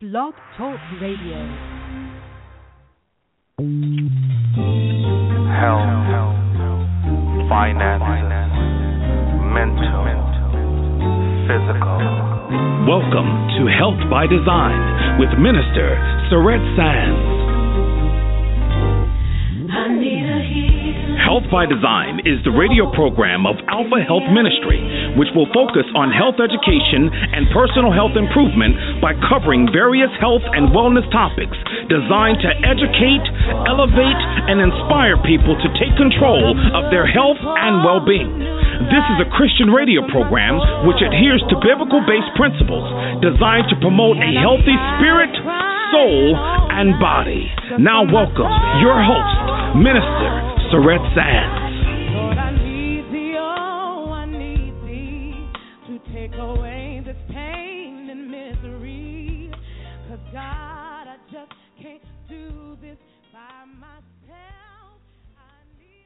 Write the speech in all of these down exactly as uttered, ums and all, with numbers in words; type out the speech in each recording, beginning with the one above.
Blog Talk Radio. Health, finances, mental, physical. Welcome to Health by Design with Minister Surette Sands. I need a healer. Health by Design is the radio program of Alpha Health Ministry, which will focus on health education and personal health improvement by covering various health and wellness topics designed to educate, elevate, and inspire people to take control of their health and well-being. This is a Christian radio program which adheres to biblical-based principles designed to promote a healthy spirit, soul, and body. Now welcome your host, Minister Surette Sands. Lord, I need thee, oh, I need thee to take away this pain and misery. 'Cause God, I just can't do this by myself. I need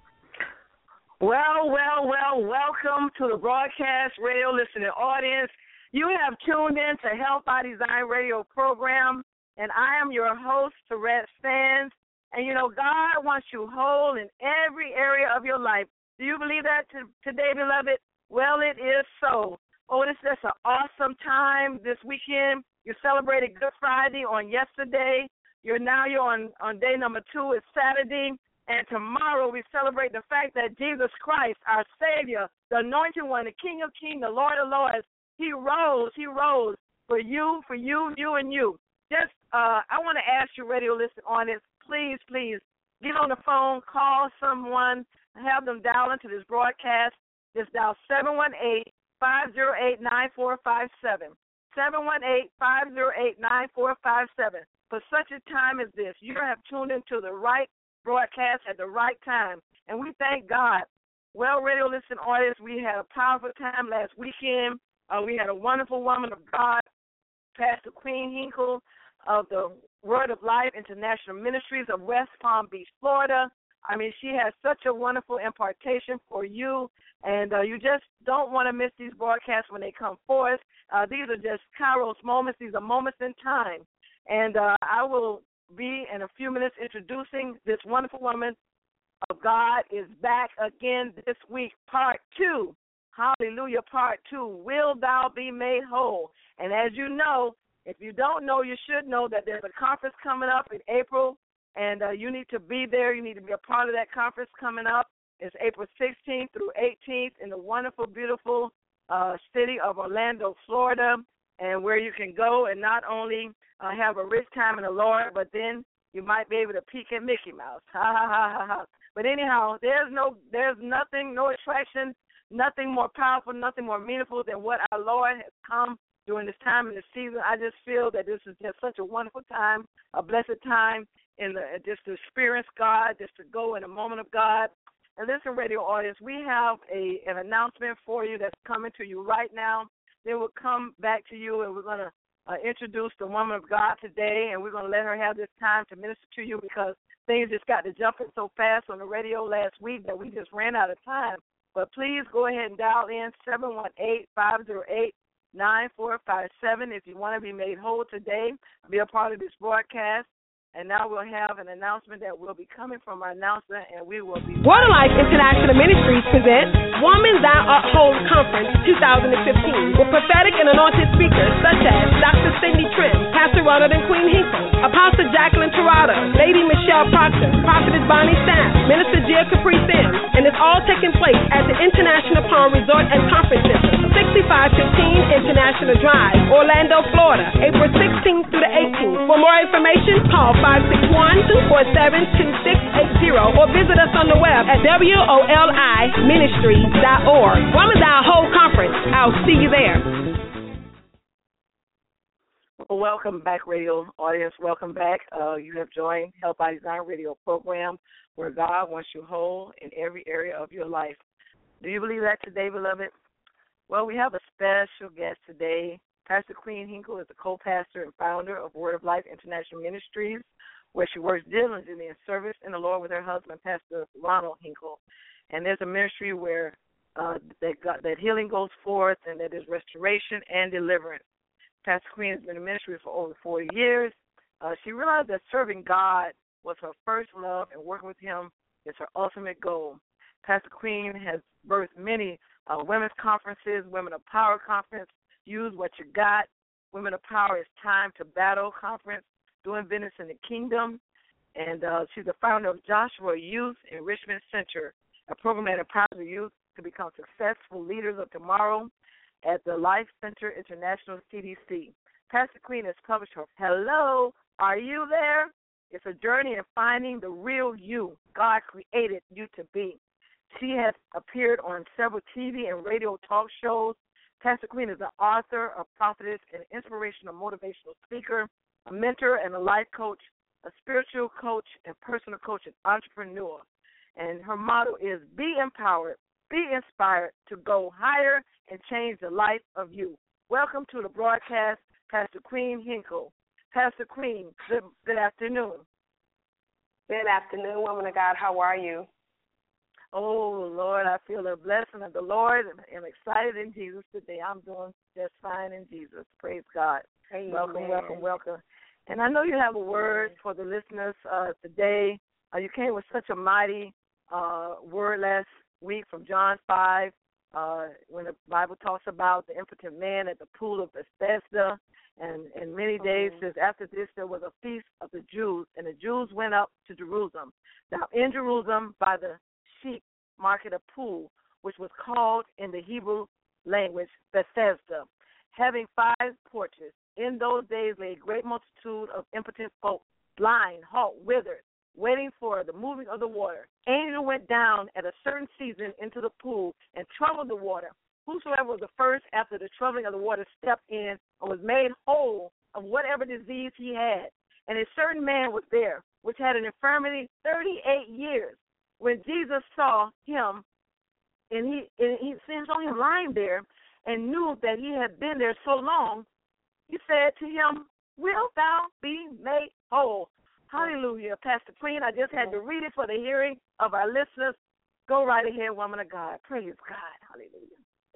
help. Well, well, well, welcome to the broadcast radio listening audience. You have tuned in to Health by Design radio program, and I am your host, Surette Sands. And, you know, God wants you whole in every area of your life. Do you believe that t- today, beloved? Well, it is so. Oh, this is an awesome time this weekend. You celebrated Good Friday on yesterday. You're now you're on, on day number two. It's Saturday. And tomorrow we celebrate the fact that Jesus Christ, our Savior, the Anointed One, the King of Kings, the Lord of Lords, he rose. He rose for you, for you, you, and you. Just, uh, I want to ask you, radio listen on this. Please, please, get on the phone, call someone, have them dial into this broadcast. Just dial seven one eight, five zero eight, nine four five seven. seven one eight, five zero eight, nine four five seven. For such a time as this, you have tuned into the right broadcast at the right time. And we thank God. Well, radio listen audience, we had a powerful time last weekend. Uh, we had a wonderful woman of God, Pastor Queen Hinkle, of the Word of Life International Ministries of West Palm Beach, Florida. I mean, she has such a wonderful impartation for you, and uh, you just don't want to miss these broadcasts when they come forth. Uh, these are just Kairos moments. These are moments in time. And uh, I will be, in a few minutes, introducing this wonderful woman of God is back again this week, part two. Hallelujah, part two. Will thou be made whole? And as you know, if you don't know, you should know that there's a conference coming up in April, and uh, you need to be there. You need to be a part of that conference coming up. It's April sixteenth through eighteenth in the wonderful, beautiful uh, city of Orlando, Florida, and where you can go and not only uh, have a rich time in the Lord, but then you might be able to peek at Mickey Mouse. Ha, ha, ha, ha, ha. But anyhow, there's no, there's nothing, no attraction, nothing more powerful, nothing more meaningful than what our Lord has come during this time in the season. I just feel that this is just such a wonderful time, a blessed time, in the just to experience God, just to go in a moment of God. And listen, radio audience, we have a an announcement for you that's coming to you right now. Then we'll come back to you, and we're going to uh, introduce the woman of God today, and we're going to let her have this time to minister to you because things just got to jumping so fast on the radio last week that we just ran out of time. But please go ahead and dial in seven one eight, five zero eight, nine four five seven if you want to be made whole today, be a part of this broadcast. And now we'll have an announcement that will be coming from our announcer, and we will be... Word of Life International Ministries presents Woman Thou Art Whole Conference twenty fifteen with prophetic and anointed speakers such as Doctor Cindy Trim, Pastor Ronald and Queen Hinkle, Apostle Jacqueline Tirado, Lady Michelle Proctor, Prophetess Bonnie Sam, Minister Jill Capri Sims, and it's all taking place at the International Palm Resort and Conference Center, sixty-five fifteen International Drive, Orlando, Florida, April sixteenth through the eighteenth. For more information, call five six one, two four seven, two six eight zero or visit us on the web at W O L I ministries dot org. Woman Thou Whole Conference. I'll see you there. Well, welcome back, radio audience. Welcome back. Uh, you have joined Health by Design radio program where God wants you whole in every area of your life. Do you believe that today, beloved? Well, we have a special guest today. Pastor Queen Hinkle is the co-pastor and founder of Word of Life International Ministries, where she works diligently in service in the Lord with her husband, Pastor Ronald Hinkle. And there's a ministry where uh, that, God, that healing goes forth and that there's restoration and deliverance. Pastor Queen has been in ministry for over forty years. Uh, she realized that serving God was her first love and working with him is her ultimate goal. Pastor Queen has birthed many uh, women's conferences, Women of Power Conference, Use What You Got, Women of Power It's Time to Battle Conference, Doing Business in the Kingdom, and uh, she's the founder of Joshua Youth Enrichment Center, a program that empowers the youth to become successful leaders of tomorrow at the Life Center International C D C. Pastor Queen has published her Hello, Are You There? It's a journey in finding the real you God created you to be. She has appeared on several T V and radio talk shows. Pastor Queen is an author, a prophetess, an inspirational motivational speaker, a mentor and a life coach, a spiritual coach and personal coach and entrepreneur. And her motto is be empowered, be inspired to go higher and change the life of you. Welcome to the broadcast, Pastor Queen Hinkle. Pastor Queen, good, good afternoon. Good afternoon, woman of God. How are you? Oh, Lord, I feel the blessing of the Lord. I'm excited in Jesus today. I'm doing just fine in Jesus. Praise God. Amen. Welcome, welcome, welcome. And I know you have a word for the listeners uh, today. Uh, you came with such a mighty uh, word last week from John five, uh, when the Bible talks about the impotent man at the pool of Bethesda. And, and many days says after this there was a feast of the Jews, and the Jews went up to Jerusalem. Now in Jerusalem by the sheep market a pool, which was called in the Hebrew language Bethesda, having five porches. In those days lay a great multitude of impotent folk, blind, halt, withered, waiting for the moving of the water. Angel went down at a certain season into the pool and troubled the water. Whosoever was the first after the troubling of the water stepped in and was made whole of whatever disease he had. And a certain man was there, which had an infirmity thirty-eight years. When Jesus saw him, and he, and he saw him lying there and knew that he had been there so long, he said to him, wilt thou be made whole? Hallelujah. Pastor Queen, I just had to read it for the hearing of our listeners. Go right ahead, woman of God. Praise God. Hallelujah.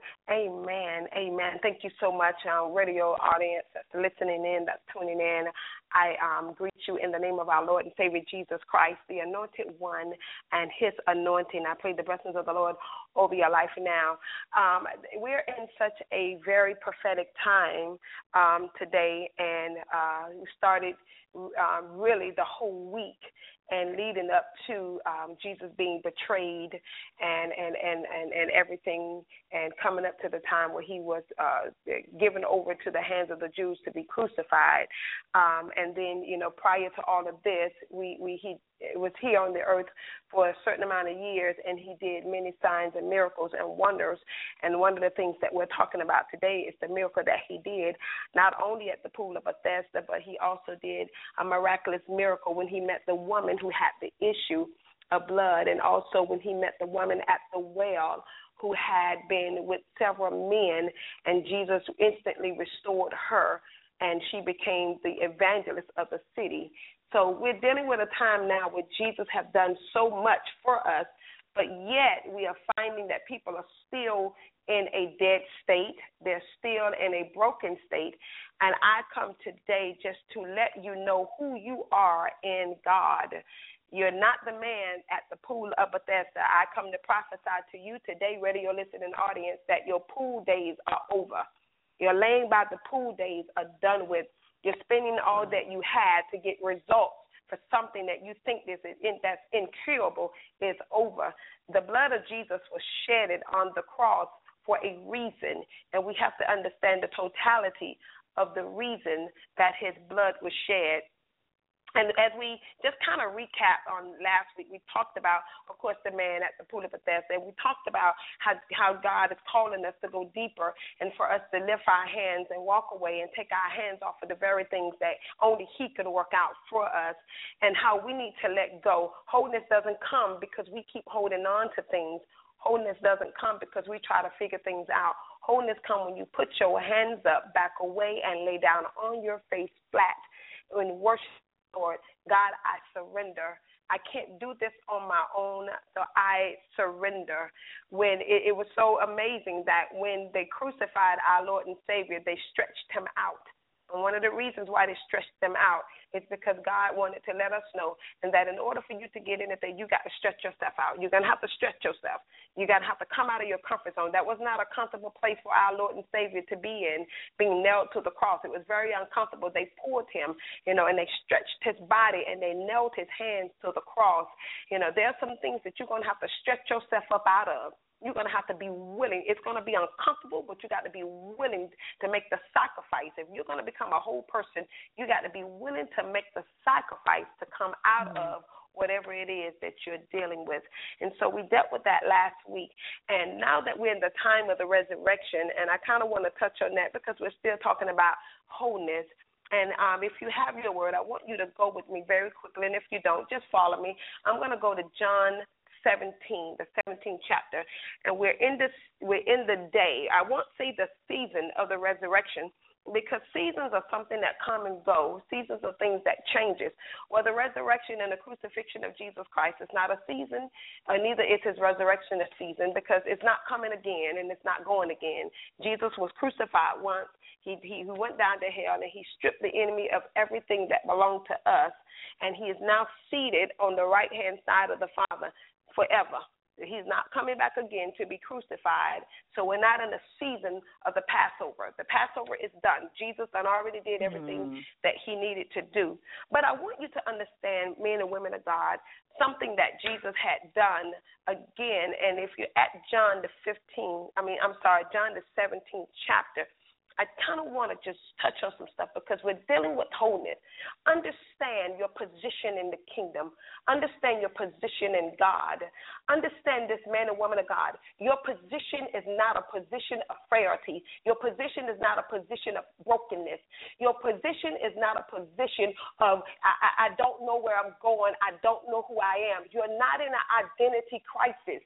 Amen. Amen. Thank you so much, um, radio audience that's listening in, that's tuning in. I um, greet you in the name of our Lord and Savior Jesus Christ, the Anointed One, and His anointing. I pray the blessings of the Lord over your life now. Um, we're in such a very prophetic time um, today, and uh, we started uh, really the whole week and leading up to um, Jesus being betrayed and, and, and, and, and everything, and coming up to the time where he was uh, given over to the hands of the Jews to be crucified. Um, and then, you know, prior to all of this, we, we he was here on the earth for a certain amount of years, and he did many signs and miracles and wonders. And one of the things that we're talking about today is the miracle that he did, not only at the pool of Bethesda, but he also did a miraculous miracle when he met the woman who had the issue of blood, and also when he met the woman at the well who had been with several men, and Jesus instantly restored her, and she became the evangelist of the city. So we're dealing with a time now where Jesus has done so much for us, but yet we are finding that people are still in a dead state. They're still in a broken state. And I come today just to let you know who you are in God. You're not the man at the pool of Bethesda. I come to prophesy to you today, radio listening audience, that your pool days are over. You're laying by the pool days are done with. You're spending all that you had to get results for something that you think is in, that's incurable is over. The blood of Jesus was shedded on the cross for a reason, and we have to understand the totality of the reason that his blood was shed. And as we just kind of recap on last week, we talked about, of course, the man at the pool of Bethesda. We talked about how, how God is calling us to go deeper and for us to lift our hands and walk away and take our hands off of the very things that only he could work out for us, and how we need to let go. Wholeness doesn't come because we keep holding on to things. Wholeness doesn't come because we try to figure things out. Wholeness comes when you put your hands up, back away, and lay down on your face flat and worship. Lord, God, I surrender. I can't do this on my own, so I surrender. When it, it was so amazing that when they crucified our Lord and Savior, they stretched him out. And one of the reasons why they stretched them out is because God wanted to let us know and that in order for you to get anything, you got to stretch yourself out. You're going to have to stretch yourself. You're going to have to come out of your comfort zone. That was not a comfortable place for our Lord and Savior to be in, being nailed to the cross. It was very uncomfortable. They pulled him, you know, and they stretched his body and they nailed his hands to the cross. You know, there are some things that you're going to have to stretch yourself up out of. You're going to have to be willing. It's going to be uncomfortable, but you got to be willing to make the sacrifice. If you're going to become a whole person, you got to be willing to make the sacrifice to come out mm-hmm. of whatever it is that you're dealing with. And so we dealt with that last week. And now that we're in the time of the resurrection, and I kind of want to touch on that because we're still talking about wholeness. And um, if you have your word, I want you to go with me very quickly. And if you don't, just follow me. I'm going to go to John seventeen, the seventeenth chapter, and we're in this, we're in the day. I won't say the season of the resurrection because seasons are something that come and go. Seasons are things that changes. Well, the resurrection and the crucifixion of Jesus Christ is not a season, or neither is his resurrection a season because it's not coming again and it's not going again. Jesus was crucified once. He, he went down to hell and he stripped the enemy of everything that belonged to us, and he is now seated on the right-hand side of the Father forever. He's not coming back again to be crucified. So we're not in the season of the Passover. The Passover is done. Jesus done already did everything mm. that he needed to do. But I want you to understand, men and women of God, something that Jesus had done again. And if you're at John the fifteenth, I mean, I'm sorry, John the seventeenth chapter, I kind of want to just touch on some stuff because we're dealing with wholeness. Understand your position in the kingdom. Understand your position in God. Understand this, man and woman of God. Your position is not a position of frailty. Your position is not a position of brokenness. Your position is not a position of, I, I, I don't know where I'm going. I don't know who I am. You're not in an identity crisis.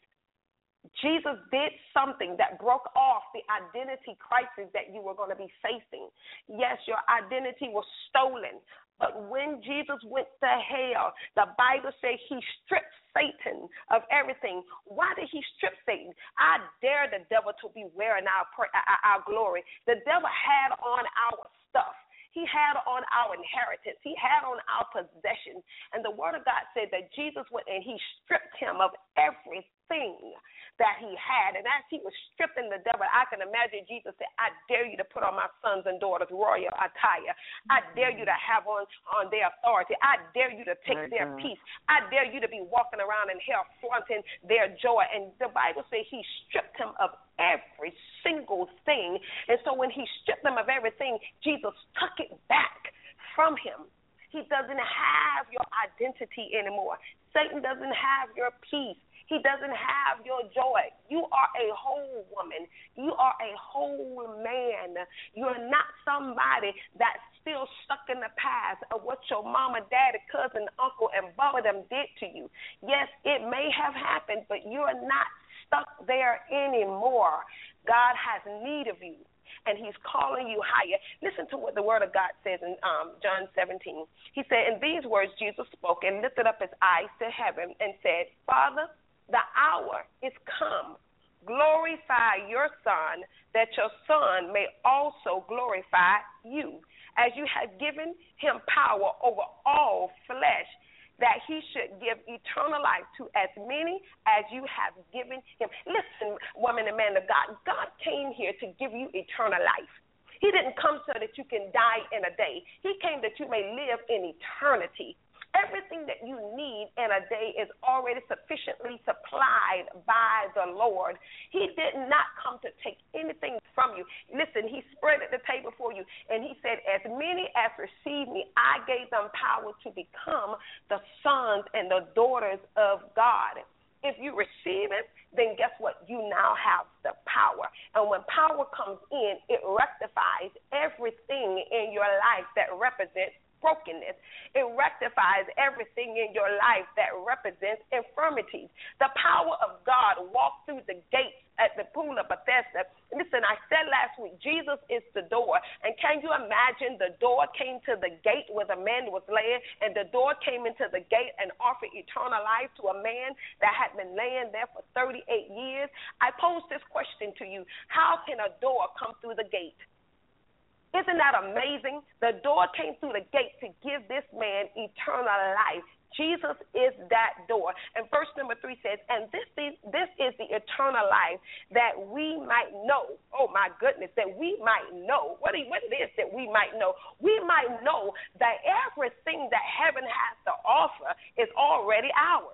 Jesus did something that broke off the identity crisis that you were going to be facing. Yes, your identity was stolen, but when Jesus went to hell, the Bible says he stripped Satan of everything. Why did he strip Satan? I dare the devil to be wearing our, our glory. The devil had on our stuff. He had on our inheritance. He had on our possessions. And the word of God said that Jesus went and he stripped him of everything that he had. And as he was stripping the devil, I can imagine Jesus said, I dare you to put on my sons and daughters royal attire. I dare you to have on, on their authority. I dare you to take their peace. I dare you to be walking around in hell flaunting their joy. And the Bible says he stripped him of every single thing. And so when he stripped them of everything, Jesus took it back from him. He doesn't have your identity anymore. Satan doesn't have your peace. He doesn't have your joy. You are a whole woman. You are a whole man. You're not somebody that's still stuck in the past of what your mama, daddy, cousin, uncle, and Bubba them did to you. Yes, it may have happened, but you're not stuck there anymore. God has need of you, and he's calling you higher. Listen to what the word of God says in um, John seventeen. He said, in these words Jesus spoke and lifted up his eyes to heaven and said, Father, the hour is come. Glorify your Son, that your Son may also glorify you, as you have given him power over all flesh, that he should give eternal life to as many as you have given him. Listen, woman and man of God, God came here to give you eternal life. He didn't come so that you can die in a day. He came that you may live in eternity. Everything that you need in a day is already sufficiently supplied by the Lord. He did not come to take anything from you. Listen, he spread at the table for you, and he said, as many as receive me, I gave them power to become the sons and the daughters of God. If you receive it, then guess what? You now have the power. And when power comes in, it rectifies everything in your life that represents brokenness. It rectifies everything in your life that represents infirmities. The power of God walked through the gates at the pool of Bethesda. Listen, I said last week, Jesus is the door. And can you imagine the door came to the gate where the man was laying, and the door came into the gate and offered eternal life to a man that had been laying there for thirty-eight years? I pose this question to you. How can a door come through the gate? Isn't that amazing? The door came through the gate to give this man eternal life. Jesus is that door. And verse number three says, and this is, this is the eternal life, that we might know, oh my goodness, that we might know, what it, what it is that we might know. We might know that everything that heaven has to offer is already ours.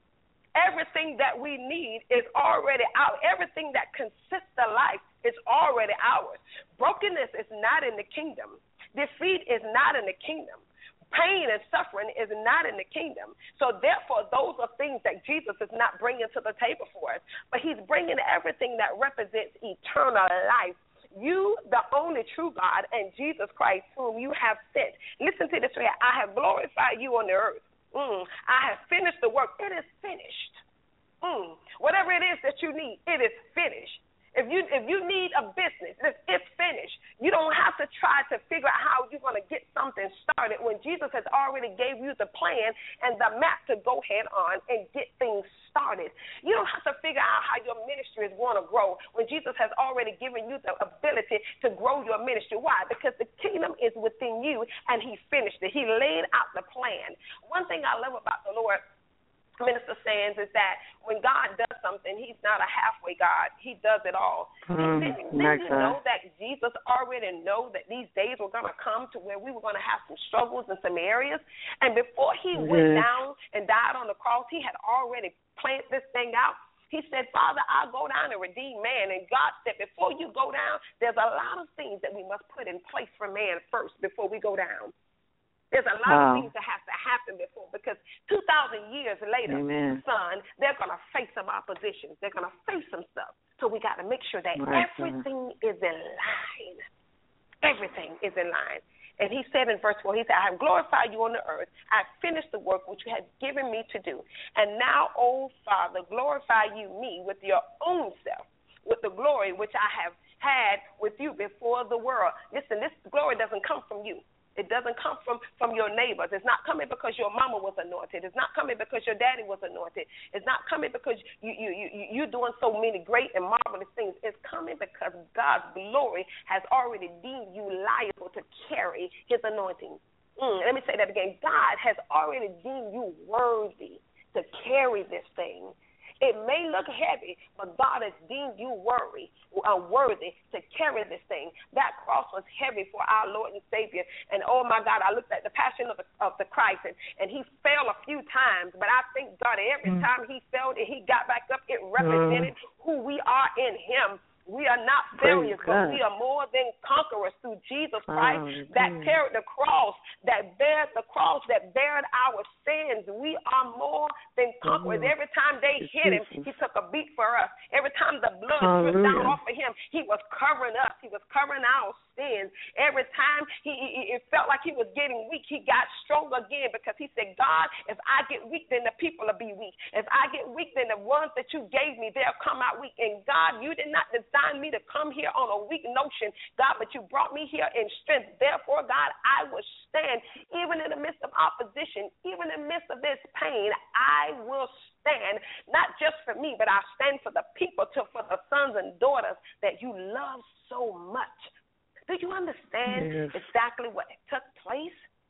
Everything that we need is already out. Everything that consists of life is already ours. Brokenness is not in the kingdom. Defeat is not in the kingdom. Pain and suffering is not in the kingdom. So therefore, those are things that Jesus is not bringing to the table for us. But he's bringing everything that represents eternal life. You, the only true God, and Jesus Christ, whom you have sent. Listen to this right. I have glorified you on the earth. Mm. I have finished the work. It is finished. Mm. Whatever it is that you need, it is finished. If you if you need a business, it's, it's finished. You don't have to try to figure out how you're going to get something started when Jesus has already gave you the plan and the map to go head on and get things started. You don't have to figure out how your ministry is going to grow when Jesus has already given you the ability to grow your ministry. Why? Because the kingdom is within you, and he finished it. He laid out the plan. One thing I love about the Lord, Minister Sands, is that when God does something, he's not a halfway God. He does it all. Mm, didn't did you know that Jesus already know that these days were going to come to where we were going to have some struggles in some areas? And before he mm-hmm. went down and died on the cross, he had already planned this thing out. He said, Father, I'll go down and redeem man. And God said, before you go down, there's a lot of things that we must put in place for man first before we go down. There's a lot wow. of things that have to happen before, because two thousand years later, Amen. son, they're going to face some opposition. They're going to face some stuff. So we got to make sure that right, everything son. is in line. Everything is in line. And he said in verse four, he said, I have glorified you on the earth. I have finished the work which you have given me to do. And now, O Father, glorify you me with your own self, with the glory which I have had with you before the world. Listen, this glory doesn't come from you. It doesn't come from, from your neighbors. It's not coming because your mama was anointed. It's not coming because your daddy was anointed. It's not coming because you, you, you, you're doing so many great and marvelous things. It's coming because God's glory has already deemed you liable to carry his anointing. Mm, let me say that again. God has already deemed you worthy to carry this thing. It may look heavy, but God has deemed you worthy, uh, worthy to carry this thing. That cross was heavy for our Lord and Savior. And, oh, my God, I looked at the passion of the, of the Christ, and, and he fell a few times. But I thank God every mm. time he fell and he got back up, it represented mm. who we are in him. We are not failures, but we are more than conquerors through Jesus Christ oh, that carried the cross, that bears the cross, that bared our sins. We are more than conquerors. Oh, every time they hit him, he took a beat for us. Every time the blood dripped down off of him, he was covering us. He was covering our sins. Every time he, he it felt like he was getting weak, he got stronger again, because he said, God, if I get weak, then the people will be weak. If I get weak, then the ones that you gave me, they'll come out weak. And God, you did not design me to come here on a weak notion, God, but you brought me here in strength. Therefore, God, I will stand even in the midst of opposition, even in the midst of this pain. I will stand, not just for me, but I stand for the people, to, for the sons and daughters that you love so much. Do you understand yes. exactly what took place?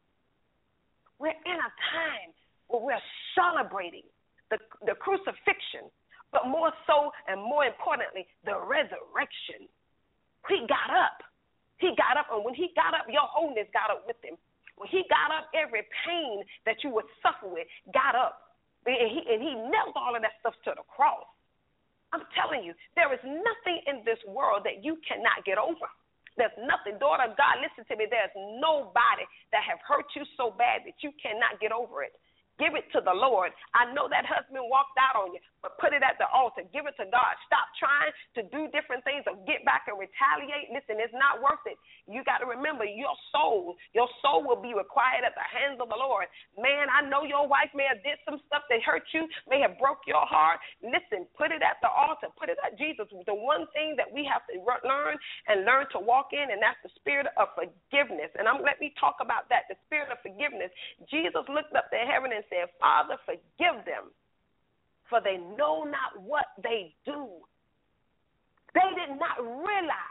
We're in a time where we're celebrating the, the crucifixion, but more so and more importantly, the resurrection. He got up. He got up, and when he got up, your wholeness got up with him. When he got up, every pain that you would suffer with got up. And he, and he nailed all of that stuff to the cross. I'm telling you, there is nothing in this world that you cannot get over. There's nothing. Daughter of God, listen to me. There's nobody that have hurt you so bad that you cannot get over it. Give it to the Lord. I know that husband walked out on you, but put it at the altar. Give it to God. Stop trying to do different things or get back and retaliate. Listen, it's not worth it. You got to remember your soul. Your soul will be required at the hands of the Lord. Man, I know your wife may have did some stuff that hurt you, may have broke your heart. Listen, put it at the altar. Put it at Jesus. The one thing that we have to learn and learn to walk in, and that's the spirit of forgiveness. And I'm let me talk about that, the spirit of forgiveness. Jesus looked up to heaven and said, Father, forgive them, for they know not what they do. They did not realize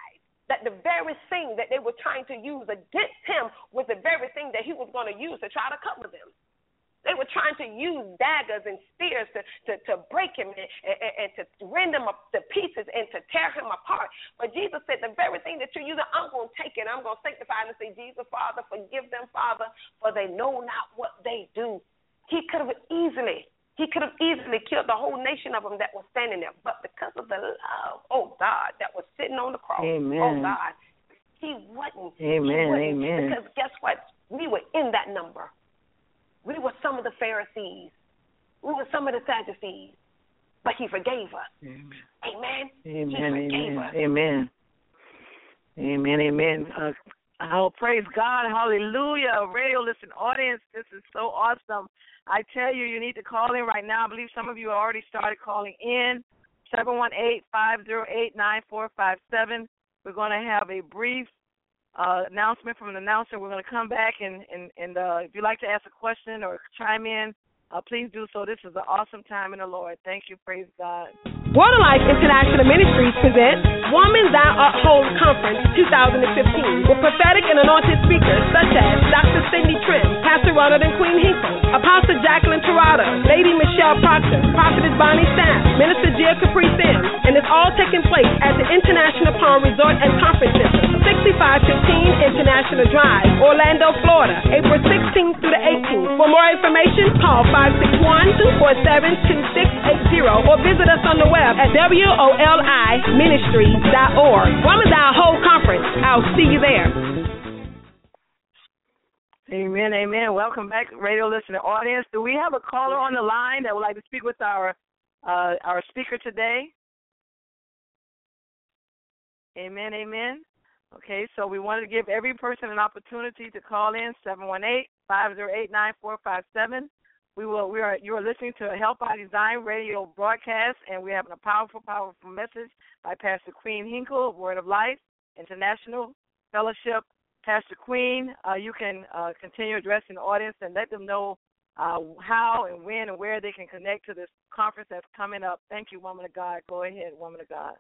that the very thing that they were trying to use against him was the very thing that he was going to use to try to cover them. They were trying to use daggers and spears to, to, to break him and, and, and to rend him up to pieces and to tear him apart. But Jesus said, the very thing that you're using, I'm going to take it. I'm going to sanctify it and say, Jesus, Father, forgive them, Father, for they know not what they do. He could have easily He could have easily killed the whole nation of them that was standing there. But because of the love, oh, God, that was sitting on the cross, Amen. oh, God, he wasn't. Amen, he wasn't. amen. Because guess what? We were in that number. We were some of the Pharisees. We were some of the Sadducees. But he forgave us. Amen. Amen. Amen, he forgave amen, us. amen. Amen, amen. Uh, oh, praise God. Hallelujah. Radio listen audience, this is so awesome. I tell you, you need to call in right now. I believe some of you already started calling in. seven one eight, five zero eight, nine four five seven. We're going to have a brief uh, announcement from an announcer. We're going to come back, and, and, and uh, if you'd like to ask a question or chime in, uh, please do so. This is an awesome time in the Lord. Thank you. Praise God. Water Life International Ministries presents Woman Thou Art Whole Conference twenty fifteen with prophetic and anointed speakers such as Doctor Cindy Trim, Pastor Ronald and Queen Hinkle, Apostle Jacqueline Tirado, Lady Michelle Proctor, Prophetess Bonnie Staff, Minister Gia Capri Sims, and it's all taking place at the International Palm Resort and Conference Center, sixty-five fifteen International Drive, Orlando, Florida, April sixteenth through the eighteenth. For more information, call five six one, two four seven, two six eight zero or visit us on the web at W O L I ministries dot org. Woman Thou Whole Conference. I'll see you there. Amen, amen. Welcome back, radio listener audience. Do we have a caller on the line that would like to speak with our uh, our speaker today? Amen, amen. Okay, so we wanted to give every person an opportunity to call in, seven one eight, five zero eight, nine four five seven. We will. We are. You are listening to a Help by Design radio broadcast, and we're having a powerful, powerful message by Pastor Queen Hinkle of Word of Life International Fellowship. Pastor Queen, uh, you can uh, continue addressing the audience and let them know uh, how and when and where they can connect to this conference that's coming up. Thank you, woman of God. Go ahead, woman of God.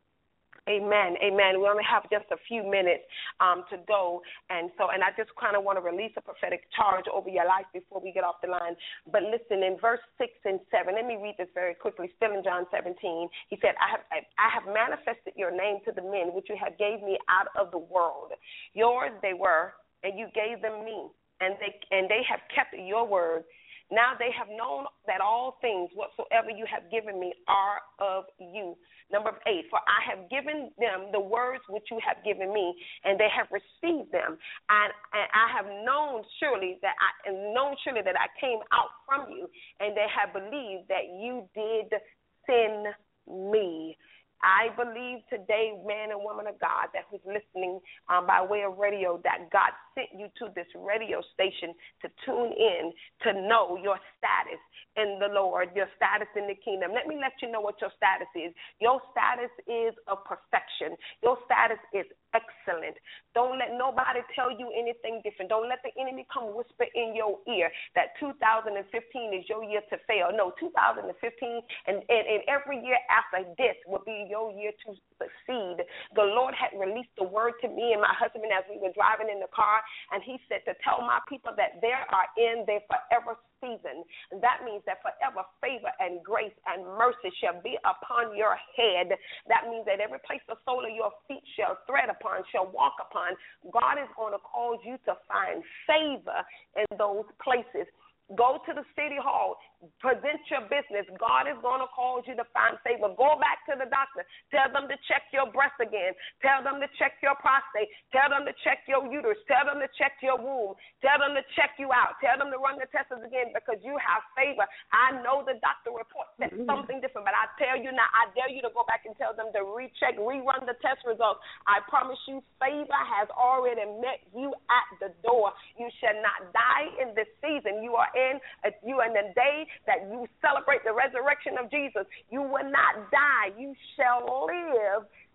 Amen, amen. We only have just a few minutes um, to go, and so, and I just kind of want to release a prophetic charge over your life before we get off the line. But listen, in verse six and seven, let me read this very quickly. Still in John seventeen, he said, "I have, I have manifested your name to the men which you have gave me out of the world. Yours they were, and you gave them me, and they and they have kept your word. Now they have known that all things whatsoever you have given me are of you." Number eight, "For I have given them the words which you have given me, and they have received them, and, and I have known surely that I and known surely that I came out from you, and they have believed that you did send me." I believe today, man and woman of God, that who's listening um, by way of radio, that God sent you to this radio station to tune in, to know your status in the Lord, your status in the kingdom. Let me let you know what your status is. Your status is of perfection. Your status is excellent. Don't let nobody tell you anything different. Don't let the enemy come whisper in your ear that two thousand fifteen is your year to fail. No, two thousand fifteen and, and, and every year after this will be your year to succeed. The Lord had released the word to me and my husband as we were driving in the car, and he said to tell my people that they are in their forever season. That means that forever favor and grace and mercy shall be upon your head. That means that every place the sole of your feet shall tread upon, shall walk upon, God is going to cause you to find favor in those places. Go to the city hall. Present your business. God is going to cause you to find favor. Go back to the doctor. Tell them to check your breast again. Tell them to check your prostate. Tell them to check your uterus. Tell them to check your womb. Tell them to check you out. Tell them to run the tests again because you have favor. I know the doctor report said something different, but I tell you now, I dare you to go back and tell them to recheck, rerun the test results. I promise you, favor has already met you at the door. You shall not die in this season. You are in, you are in the day that you celebrate the resurrection of Jesus. You will not die. You shall live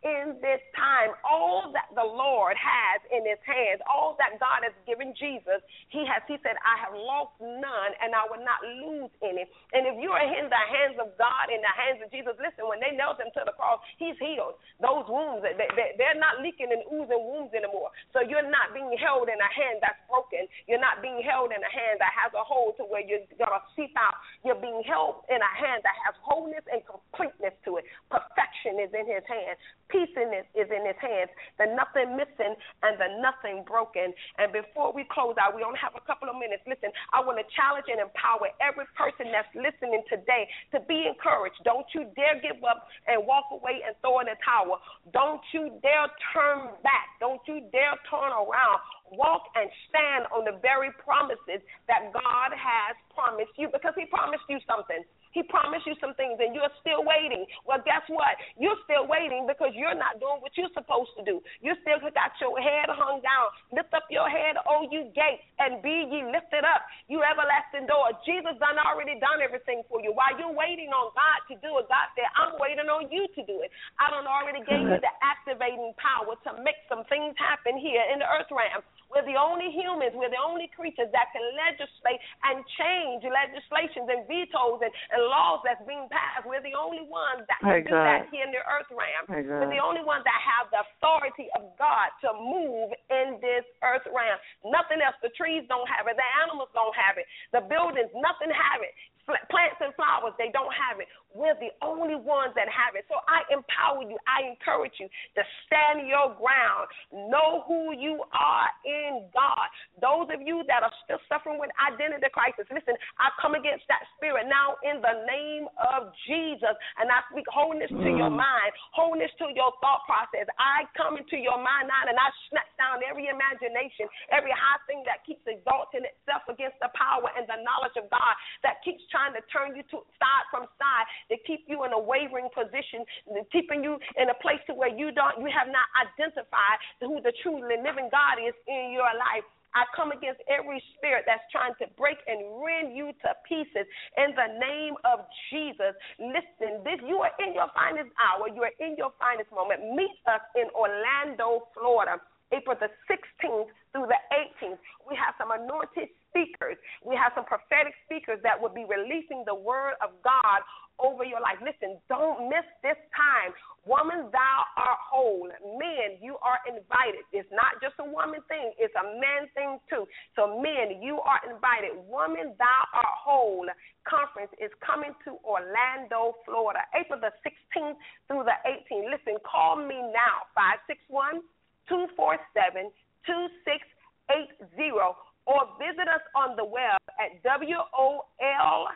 in this time. All that the Lord has in his hands, all that God has given Jesus, he has, he said, I have lost none and I will not lose any. And if you are in the hands of God, in the hands of Jesus, listen, when they nailed him to the cross, he's healed. Those wounds, they, they, they're not leaking and oozing wounds anymore. So you're not being held in a hand that's broken. You're not being held in a hand that has a hole to where you're going to seep out. You're being held in a hand that has wholeness and completeness to it. Perfection is in his hand. Peace in it is in his hands. The nothing missing and the nothing broken. And before we close out, we only have a couple of minutes. Listen, I want to challenge and empower every person that's listening today to be encouraged. Don't you dare give up and walk away and throw in the towel. Don't you dare turn back. Don't you dare turn around. Walk and stand on the very promises that God has promised you, because he promised you something. He promised you some things, and you're still waiting. Well, guess what? You're still waiting because you're not doing what you're supposed to do. You still got your head hung down. Lift up your head, O you gates, and be ye lifted up, you everlasting door. Jesus done already done everything for you. While you're waiting on God to do it, God said, I'm waiting on you to do it. I done already gave you the activating power to make some things happen here in the earth realm. We're the only humans, we're the only creatures that can legislate and change legislations and vetoes and, and laws that's being passed. We're the only ones that can do that here in the earth realm. We're the only ones that have the authority of God to move in this earth realm. Nothing else. The trees don't have it. The animals don't have it. The buildings, nothing have it. Plants and flowers, they don't have it. We're the only ones that have it. So I empower you. I encourage you to stand your ground. Know who you are in God. Those of you that are still suffering with identity crisis, listen, I come against that spirit now in the name of Jesus. And I speak wholeness to your mind, wholeness to your thought process. I come into your mind now and I snatch down every imagination, every high thing that keeps exalting itself against the power and the knowledge of God, that keeps trying to turn you to side from side, to keep you in a wavering position, keeping you in a place to where you don't, you have not identified who the true living God is in your life. I come against every spirit that's trying to break and rend you to pieces in the name of Jesus. Listen, this, you are in your finest hour. You are in your finest moment. Meet us in Orlando, Florida, April the sixteenth through the eighteenth. We have some anointed speakers. We have some prophetic speakers that will be releasing the word of God over your life. Listen, don't miss this time. Woman, thou art whole. Men, you are invited. It's not just a woman thing. It's a man thing too. So men, you are invited. Woman, thou art whole conference is coming to Orlando, Florida, April the sixteenth through the eighteenth. Listen, call me now, five six one, two four seven, two six eight zero, or visit us on the web at W O L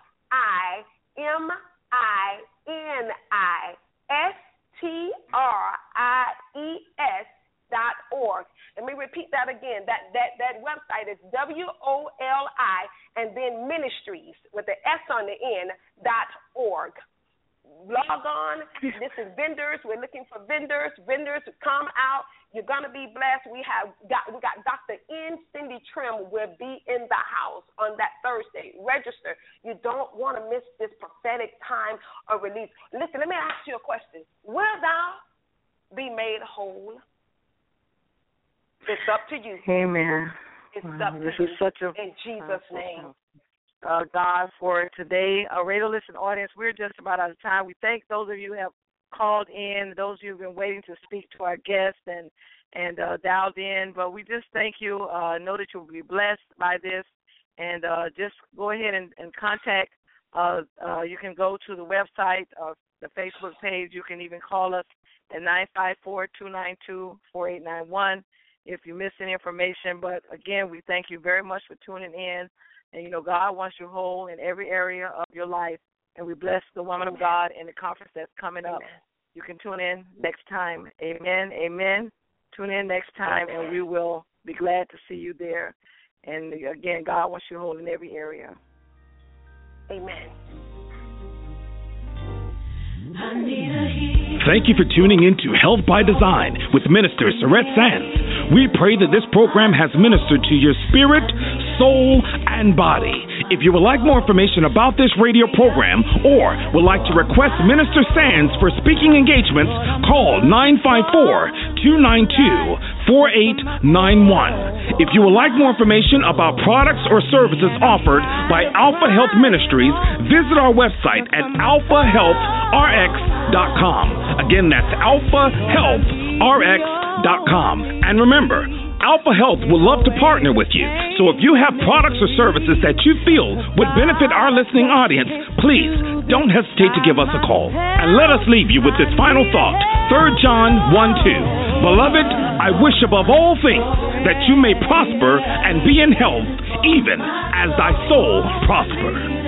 I M I N I S T R I E S dot org. Let me repeat that again. That that that website is W O L I and then ministries with the S on the end dot org. Log on. This is vendors. We're looking for vendors. Vendors come out. You're gonna be blessed. We have got we got Doctor N. Cindy Trim will be in the house on that Thursday. Register. You don't want to miss this prophetic time of release. Listen, let me ask you a question. Will thou be made whole? It's up to you. Amen. It's wow, up to this you. is such a in Jesus' name. Uh, God, for today, uh, radio listen audience, we're just about out of time. We thank those of you who have called in, those of you who have been waiting to speak to our guests and and uh, dialed in. But we just thank you. Uh, know that you'll be blessed by this, and uh, just go ahead and, and contact. Uh, uh, you can go to the website, uh, the Facebook page. You can even call us at nine five four, two nine two, four eight nine one if you miss any information. But again, we thank you very much for tuning in. And, you know, God wants you whole in every area of your life. And we bless the woman of God in the conference that's coming up. Amen. You can tune in next time. Amen. Amen. Tune in next time, and we will be glad to see you there. And, again, God wants you whole in every area. Amen. Thank you for tuning in to Health by Design with Minister Sarette Sands. We pray that this program has ministered to your spirit, soul, and body. If you would like more information about this radio program or would like to request Minister Sands for speaking engagements, call nine five four, two nine two, four eight nine one. If you would like more information about products or services offered by Alpha Health Ministries, visit our website at alpha health r x dot com. Again, that's alpha health r x dot com. And remember, Alpha Health would love to partner with you. So if you have products or services that you feel would benefit our listening audience, please don't hesitate to give us a call. And let us leave you with this final thought. Third John one two. Beloved, I wish above all things that you may prosper and be in health, even as thy soul prosper.